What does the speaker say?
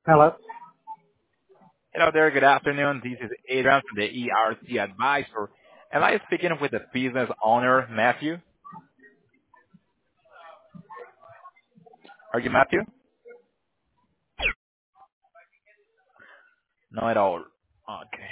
Hello. Hello there. Good afternoon. This is Adrian from the ERC Advisor. Am I speaking with the business owner, Matthew? Are you Matthew? No at all. Okay.